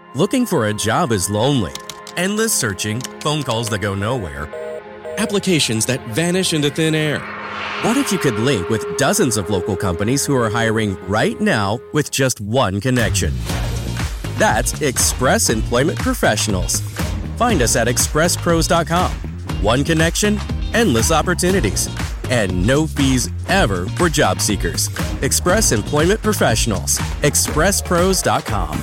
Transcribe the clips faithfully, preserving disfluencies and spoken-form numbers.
Looking for a job is lonely. Endless searching, phone calls that go nowhere, applications that vanish into thin air. What if you could link with dozens of local companies who are hiring right now with just one connection? That's Express Employment Professionals. Find us at express pros dot com. One connection, endless opportunities, and no fees ever for job seekers. Express Employment Professionals. express pros dot com.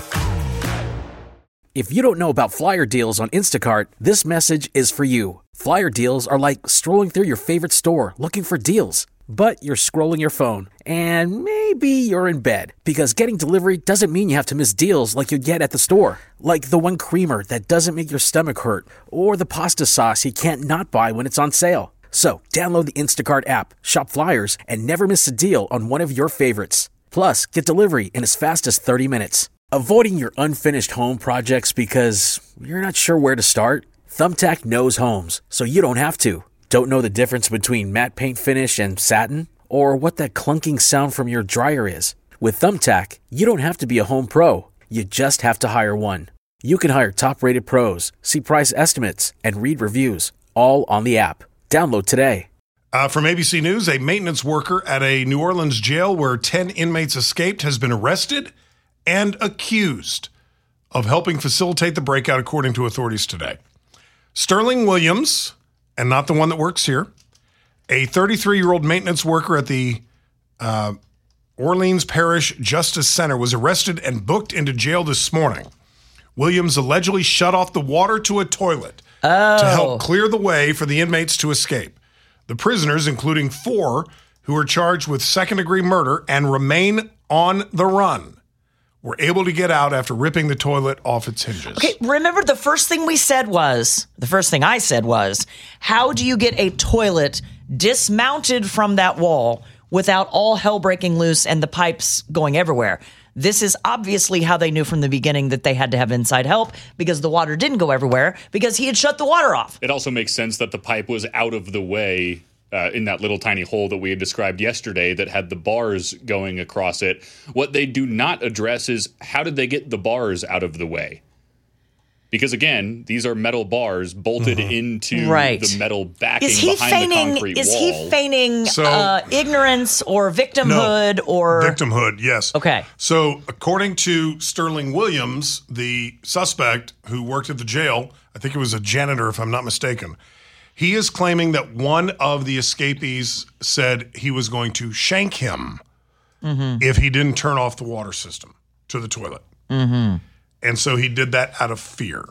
If you don't know about Flyer Deals on Instacart, this message is for you. Flyer Deals are like strolling through your favorite store looking for deals. But you're scrolling your phone, and maybe you're in bed, because getting delivery doesn't mean you have to miss deals like you get at the store. Like the one creamer that doesn't make your stomach hurt, or the pasta sauce you can't not buy when it's on sale. So download the Instacart app, shop Flyers, and never miss a deal on one of your favorites. Plus, get delivery in as fast as thirty minutes. Avoiding your unfinished home projects because you're not sure where to start? Thumbtack knows homes, so you don't have to. Don't know the difference between matte paint finish and satin? Or what that clunking sound from your dryer is? With Thumbtack, you don't have to be a home pro. You just have to hire one. You can hire top-rated pros, see price estimates, and read reviews, all on the app. Download today. Uh, from A B C News, a maintenance worker at a New Orleans jail where ten inmates escaped has been arrested and accused of helping facilitate the breakout, according to authorities today. Sterling Williams, and not the one that works here, a thirty-three-year-old maintenance worker at the uh, Orleans Parish Justice Center, was arrested and booked into jail this morning. Williams allegedly shut off the water to a toilet oh. to help clear the way for the inmates to escape. The prisoners, including four who are charged with second-degree murder and remain on the run, were able to get out after ripping the toilet off its hinges. Okay, remember the first thing we said was, the first thing I said was, how do you get a toilet dismounted from that wall without all hell breaking loose and the pipes going everywhere? This is obviously how they knew from the beginning that they had to have inside help, because the water didn't go everywhere because he had shut the water off. It also makes sense that the pipe was out of the way Uh, in that little tiny hole that we had described yesterday that had the bars going across it. What they do not address is how did they get the bars out of the way? Because, again, these are metal bars bolted mm-hmm. into right. the metal backing is he behind feigning, the concrete is wall. Is he feigning so, uh, ignorance or victimhood? No, or victimhood, yes. Okay. So according to Sterling Williams, the suspect who worked at the jail, I think it was a janitor if I'm not mistaken, he is claiming that one of the escapees said he was going to shank him mm-hmm. if he didn't turn off the water system to the toilet. Mm-hmm. And so he did that out of fear.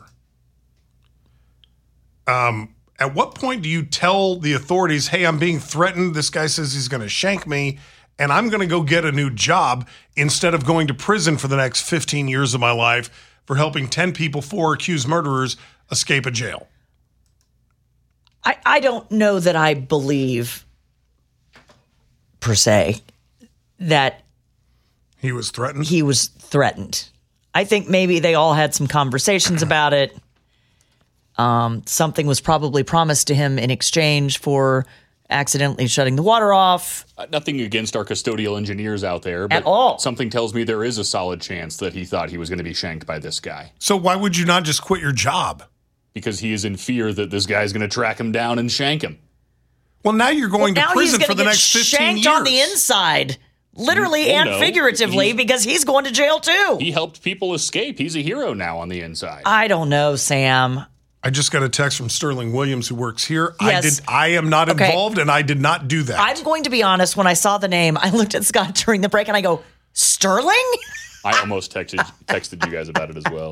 Um, at what point do you tell the authorities, hey, I'm being threatened, this guy says he's going to shank me, and I'm going to go get a new job instead of going to prison for the next fifteen years of my life for helping ten people, four accused murderers, escape a jail? I, I don't know that I believe, per se, that he was threatened. He was threatened. I think maybe they all had some conversations about it. Um, something was probably promised to him in exchange for accidentally shutting the water off. Uh, nothing against our custodial engineers out there, but at all. Something tells me there is a solid chance that he thought he was going to be shanked by this guy. So why would you not just quit your job? Because he is in fear that this guy is going to track him down and shank him. Well, now you're going well, to prison for the next fifteen years. Shanked on the inside, literally well, and no. figuratively, he's, because he's going to jail too. He helped people escape. He's a hero now on the inside. I don't know, Sam. I just got a text from Sterling Williams, who works here. Yes. I did. I am not okay. involved, and I did not do that. I'm going to be honest. When I saw the name, I looked at Scott during the break, and I go, Sterling? I almost texted texted you guys about it as well.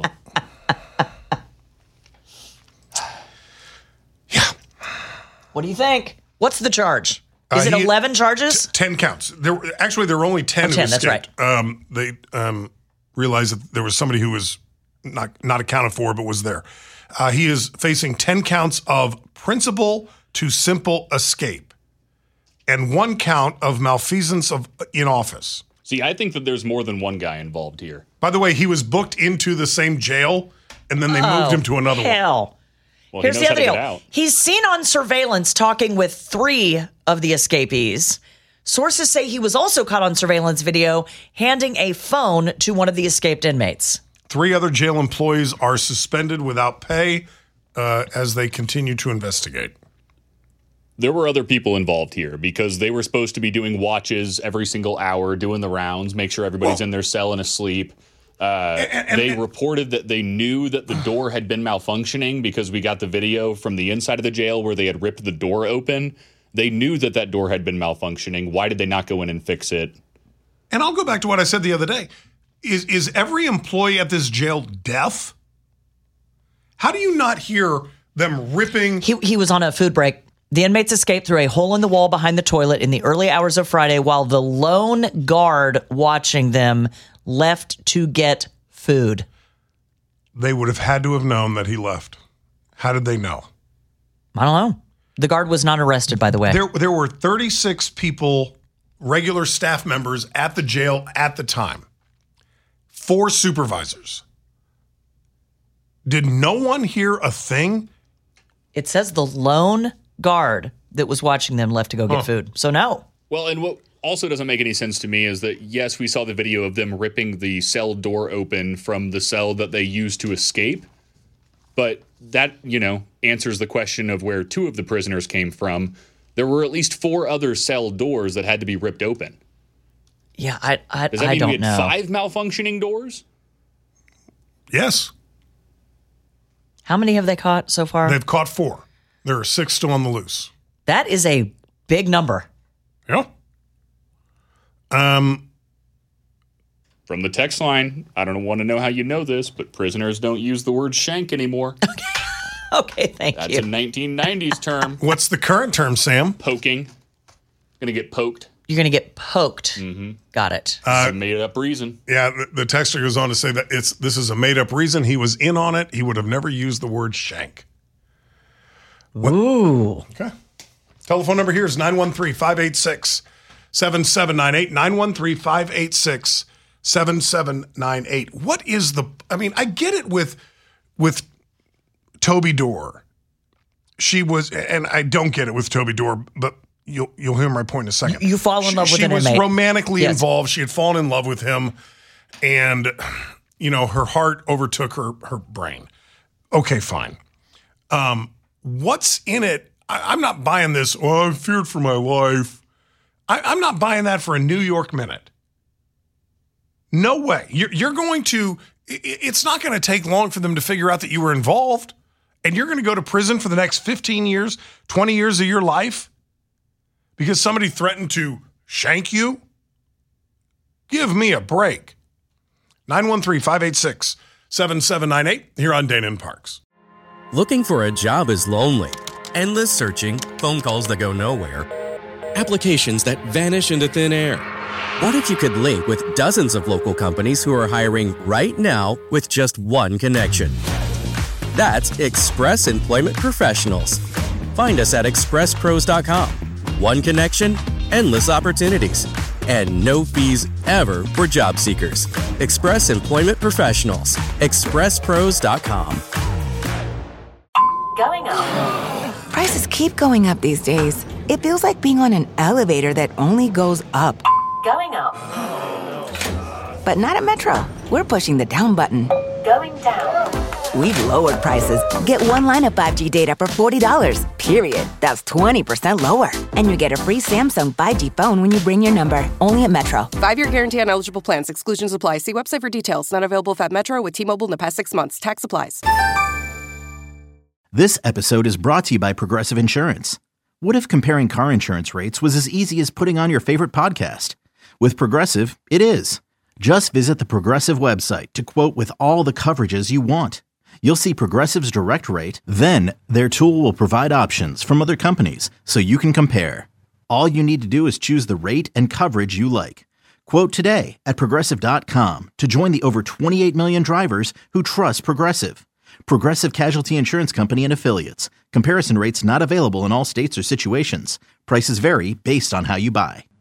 What do you think? What's the charge? Is uh, it he, eleven charges? T- ten counts. There, actually, there were only ten. Oh, ten, that's right. Um, they um, realized that there was somebody who was not not accounted for, but was there. Uh, he is facing ten counts of principal to simple escape, and one count of malfeasance of in office. See, I think that there's more than one guy involved here. By the way, he was booked into the same jail, and then they oh, moved him to another hell. one. Well, Here's he the knows other how to get deal. out. He's seen on surveillance talking with three of the escapees. Sources say he was also caught on surveillance video handing a phone to one of the escaped inmates. Three other jail employees are suspended without pay uh, as they continue to investigate. There were other people involved here because they were supposed to be doing watches every single hour, doing the rounds, make sure everybody's well, in their cell and asleep. Uh, and, and, they and, reported that they knew that the door had been malfunctioning because we got the video from the inside of the jail where they had ripped the door open. They knew that that door had been malfunctioning. Why did they not go in and fix it? And I'll go back to what I said the other day. Is, is every employee at this jail deaf? How do you not hear them ripping? He, he was on a food break. The inmates escaped through a hole in the wall behind the toilet in the early hours of Friday while the lone guard watching them left to get food. They would have had to have known that he left. How did they know? I don't know. The guard was not arrested, by the way. There, there were thirty-six people, regular staff members at the jail at the time. Four supervisors. Did no one hear a thing? It says the lone guard that was watching them left to go get huh. food. So no. Well, and what also doesn't make any sense to me is that, yes, we saw the video of them ripping the cell door open from the cell that they used to escape. But that, you know, answers the question of where two of the prisoners came from. There were at least four other cell doors that had to be ripped open. Yeah, I I, Does that I mean don't we had know. Five malfunctioning doors? Yes. How many have they caught so far? They've caught four. There are six still on the loose. That is a big number. Yeah. Um. From the text line, I don't want to know how you know this, but prisoners don't use the word shank anymore. Okay, thank That's you. a nineteen nineties term. What's the current term, Sam? Poking. Gonna get poked. You're going to get poked. Mm-hmm. Got it. Uh, it's a made-up reason. Yeah, the, the texter goes on to say that it's this is a made-up reason. He was in on it. He would have never used the word shank. What? Ooh. Okay. Telephone number here is nine one three, five eight six, seven seven nine eight, nine one three, five eight six, seven seven nine eight. What is the, I mean, I get it with, with Toby Dorr. She was, and I don't get it with Toby Dorr, but You'll you'll hear my point in a second. You fall in love she, with she an was inmate. romantically Yes. involved. She had fallen in love with him, and you know her heart overtook her her brain. Okay, fine. Um, what's in it? I, I'm not buying this. Oh, I feared for my life. I, I'm not buying that for a New York minute. No way. You're you're going to. It, it's not going to take long for them to figure out that you were involved, and you're going to go to prison for the next fifteen years, twenty years of your life. Because somebody threatened to shank you? Give me a break. nine one three, five eight six, seven seven nine eight here on Dana and Parks. Looking for a job is lonely. Endless searching, phone calls that go nowhere, applications that vanish into thin air. What if you could link with dozens of local companies who are hiring right now with just one connection? That's Express Employment Professionals. Find us at express pros dot com. One connection, endless opportunities, and no fees ever for job seekers. Express Employment Professionals. express pros dot com. Going up. Prices keep going up these days. It feels like being on an elevator that only goes up. Going up. But not at Metro. We're pushing the down button. Going down. We've lowered prices. Get one line of five G data for forty dollars, period. That's twenty percent lower. And you get a free Samsung five G phone when you bring your number. Only at Metro. Five-year guarantee on eligible plans. Exclusions apply. See website for details. Not available if at Metro with T-Mobile in the past six months. Tax applies. This episode is brought to you by Progressive Insurance. What if comparing car insurance rates was as easy as putting on your favorite podcast? With Progressive, it is. Just visit the Progressive website to quote with all the coverages you want. You'll see Progressive's direct rate, then their tool will provide options from other companies so you can compare. All you need to do is choose the rate and coverage you like. Quote today at progressive dot com to join the over twenty-eight million drivers who trust Progressive. Progressive Casualty Insurance Company and Affiliates. Comparison rates not available in all states or situations. Prices vary based on how you buy.